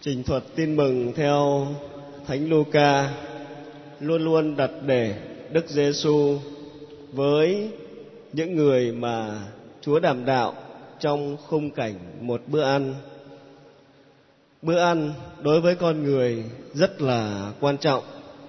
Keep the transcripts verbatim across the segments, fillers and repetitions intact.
Trình thuật tin mừng theo Thánh Luca luôn luôn đặt để Đức Giêsu với những người mà Chúa đảm đạo trong khung cảnh một bữa ăn. Bữa ăn đối với con người rất là quan trọng.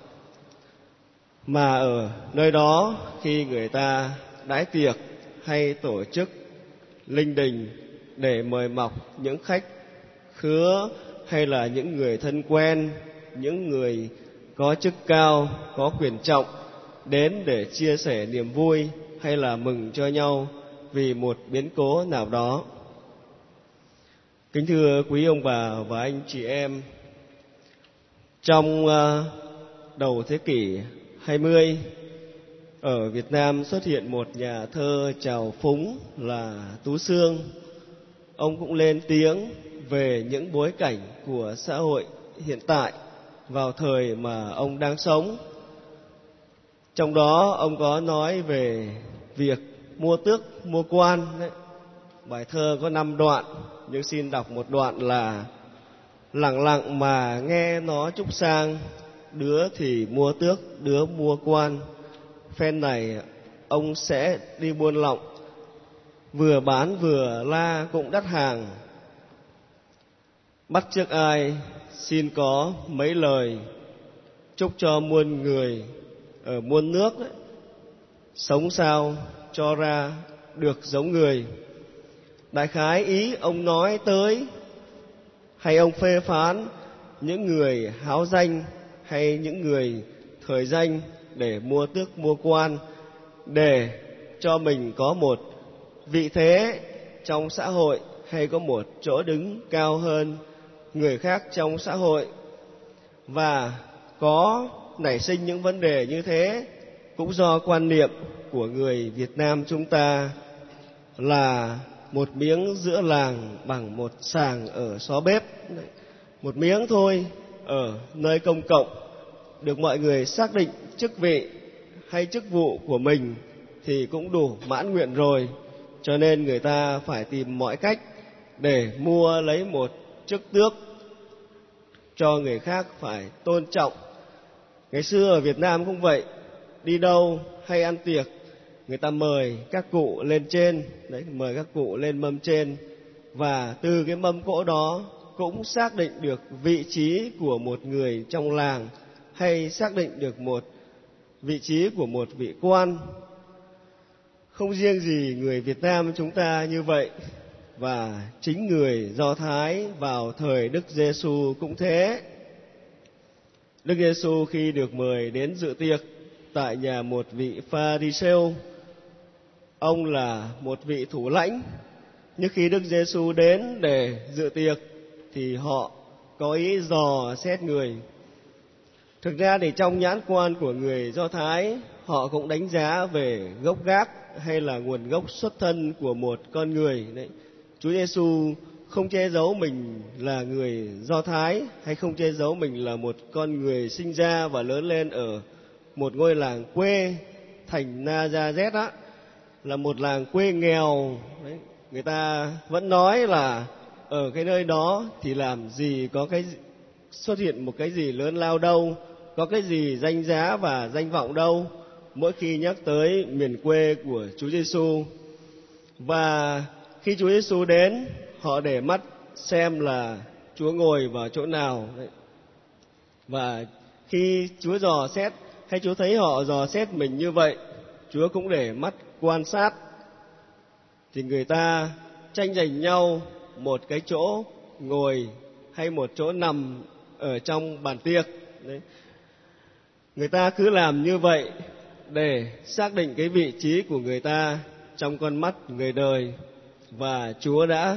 Mà ở nơi đó khi người ta đãi tiệc hay tổ chức linh đình để mời mọc những khách khứa hay là những người thân quen, những người có chức cao, có quyền trọng đến để chia sẻ niềm vui hay là mừng cho nhau vì một biến cố nào đó. Kính thưa quý ông bà và anh chị em, trong đầu thế kỷ hai mươi, ở Việt Nam xuất hiện một nhà thơ trào phúng là Tú Xương. Ông cũng lên tiếng về những bối cảnh của xã hội hiện tại vào thời mà ông đang sống. Trong đó ông có nói về việc mua tước mua quan đấy. Bài thơ có năm đoạn, nhưng xin đọc một đoạn là: lặng lặng mà nghe nó chúc sang, đứa thì mua tước, đứa mua quan. Phen này ông sẽ đi buôn lọng, vừa bán vừa la cũng đắt hàng. Bắt chước ai xin có mấy lời, chúc cho muôn người ở muôn nước đấy, sống sao cho ra được giống người. Đại khái ý ông nói tới, hay ông phê phán những người háo danh hay những người thời danh để mua tước mua quan, để cho mình có một vị thế trong xã hội hay có một chỗ đứng cao hơn người khác trong xã hội. Và có nảy sinh những vấn đề như thế cũng do quan niệm của người Việt Nam chúng ta là một miếng giữa làng bằng một sàng ở xó bếp. Một miếng thôi ở nơi công cộng, được mọi người xác định chức vị hay chức vụ của mình thì cũng đủ mãn nguyện rồi. Cho nên người ta phải tìm mọi cách để mua lấy một chức tước cho người khác phải tôn trọng. Ngày xưa ở Việt Nam cũng vậy, đi đâu hay ăn tiệc, người ta mời các cụ lên trên, đấy, mời các cụ lên mâm trên, và từ cái mâm cỗ đó cũng xác định được vị trí của một người trong làng hay xác định được một vị trí của một vị quan. Không riêng gì người Việt Nam chúng ta như vậy, và chính người Do Thái vào thời Đức Giêsu cũng thế. Đức Giêsu khi được mời đến dự tiệc tại nhà một vị Pha-ri-sêu, ông là một vị thủ lãnh, nhưng khi Đức Giêsu đến để dự tiệc thì họ có ý dò xét người. Thực ra thì trong nhãn quan của người Do Thái, họ cũng đánh giá về gốc gác hay là nguồn gốc xuất thân của một con người. Đấy, Chúa Giêsu không che giấu mình là người Do Thái, hay không che giấu mình là một con người sinh ra và lớn lên ở một ngôi làng quê thành Na-za-rét á, là một làng quê nghèo. Đấy, người ta vẫn nói là ở cái nơi đó thì làm gì có cái xuất hiện một cái gì lớn lao đâu, có cái gì danh giá và danh vọng đâu, mỗi khi nhắc tới miền quê của Chúa Giêsu. Và khi Chúa Giêsu đến, họ để mắt xem là Chúa ngồi vào chỗ nào. Đấy. Và khi Chúa dò xét hay Chúa thấy họ dò xét mình như vậy, Chúa cũng để mắt quan sát. Thì người ta tranh giành nhau một cái chỗ ngồi hay một chỗ nằm ở trong bàn tiệc. Đấy. Người ta cứ làm như vậy để xác định cái vị trí của người ta trong con mắt người đời. Và Chúa đã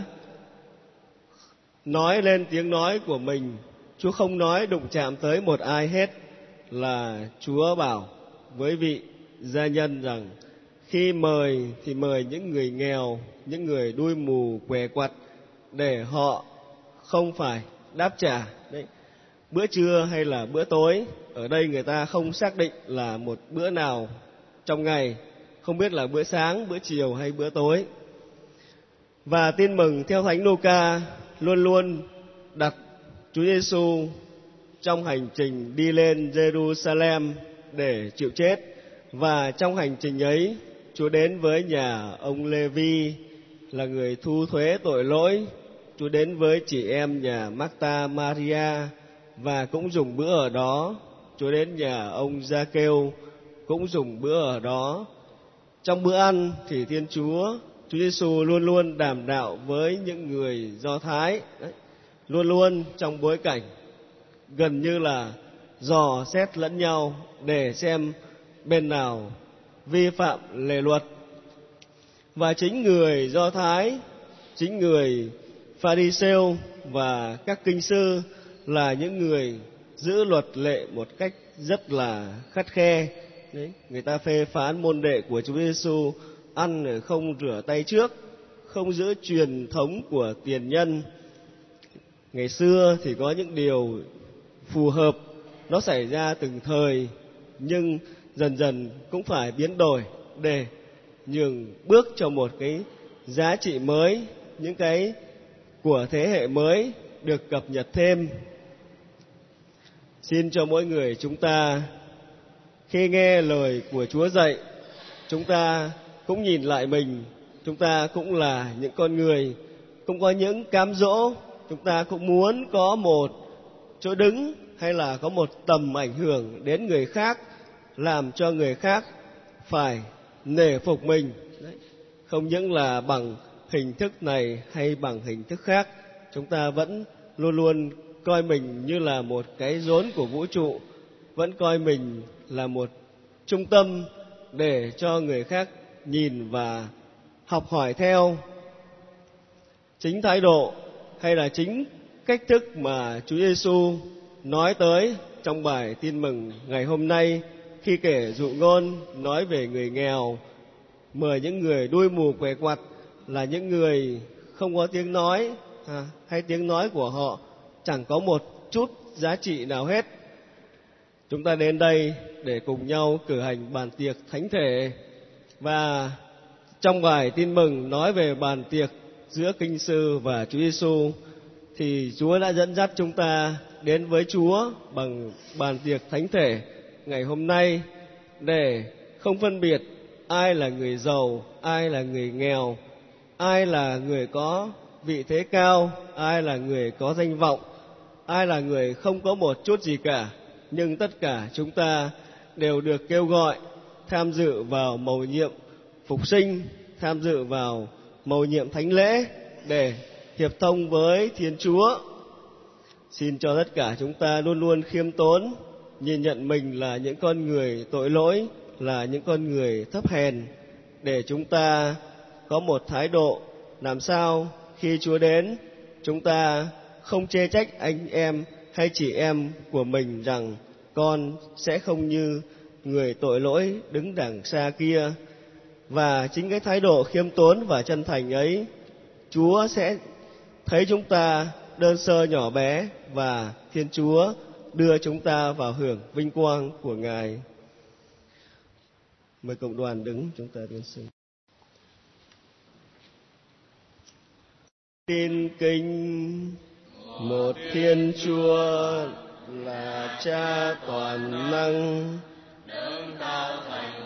nói lên tiếng nói của mình. Chúa không nói đụng chạm tới một ai hết, là Chúa bảo với vị gia nhân rằng khi mời thì mời những người nghèo, những người đuôi mù què quặt, để họ không phải đáp trả. Đấy, bữa trưa hay là bữa tối, ở đây người ta không xác định là một bữa nào trong ngày, không biết là bữa sáng, bữa chiều hay bữa tối. Và tin mừng theo Thánh Luca luôn luôn đặt Chúa Giêsu trong hành trình đi lên Jerusalem để chịu chết, và trong hành trình ấy Chúa đến với nhà ông Lê-vi là người thu thuế tội lỗi. Chúa đến với chị em nhà Marta Maria và cũng dùng bữa ở đó. Chúa đến nhà ông Gia-kêu cũng dùng bữa ở đó. Trong bữa ăn thì Thiên Chúa, Chúa Giêsu luôn luôn đàm đạo với những người Do Thái, đấy, luôn luôn trong bối cảnh gần như là dò xét lẫn nhau để xem bên nào vi phạm lề luật. Và chính người Do Thái, chính người Pha-ri-sêu và các kinh sư là những người giữ luật lệ một cách rất là khắt khe. Đấy, người ta phê phán môn đệ của Chúa Giêsu ăn không rửa tay trước, không giữ truyền thống của tiền nhân. Ngày xưa thì có những điều phù hợp, nó xảy ra từng thời, nhưng dần dần cũng phải biến đổi để nhường bước cho một cái giá trị mới, những cái của thế hệ mới được cập nhật thêm. Xin cho mỗi người chúng ta khi nghe lời của Chúa dạy, chúng ta cũng nhìn lại mình, chúng ta cũng là những con người, cũng có những cám dỗ, chúng ta cũng muốn có một chỗ đứng hay là có một tầm ảnh hưởng đến người khác, làm cho người khác phải nể phục mình. Đấy, không những là bằng hình thức này hay bằng hình thức khác, chúng ta vẫn luôn luôn coi mình như là một cái rốn của vũ trụ, vẫn coi mình là một trung tâm để cho người khác nhìn và học hỏi theo. Chính thái độ hay là chính cách thức mà Chúa Giêsu nói tới trong bài tin mừng ngày hôm nay, khi kể dụ ngôn nói về người nghèo, mời những người đuôi mù què quặt là những người không có tiếng nói, à, hay tiếng nói của họ chẳng có một chút giá trị nào hết. Chúng ta đến đây để cùng nhau cử hành bàn tiệc thánh thể, và trong bài tin mừng nói về bàn tiệc giữa kinh sư và Chúa Giêsu thì Chúa đã dẫn dắt chúng ta đến với Chúa bằng bàn tiệc thánh thể ngày hôm nay, để không phân biệt ai là người giàu, ai là người nghèo, ai là người có vị thế cao, ai là người có danh vọng, ai là người không có một chút gì cả, nhưng tất cả chúng ta đều được kêu gọi tham dự vào mầu nhiệm phục sinh, tham dự vào mầu nhiệm thánh lễ để hiệp thông với Thiên Chúa. Xin cho tất cả chúng ta luôn luôn khiêm tốn, nhìn nhận mình là những con người tội lỗi, là những con người thấp hèn, để chúng ta có một thái độ làm sao khi Chúa đến, chúng ta không chê trách anh em hay chị em của mình rằng con sẽ không như người tội lỗi đứng đằng xa kia. Và chính cái thái độ khiêm tốn và chân thành ấy, Chúa sẽ thấy chúng ta đơn sơ nhỏ bé, và Thiên Chúa đưa chúng ta vào hưởng vinh quang của Ngài. Mời cộng đoàn đứng, chúng ta tuyên xưng. Tin kính một Thiên Chúa là Cha toàn năng, đấng tạo thành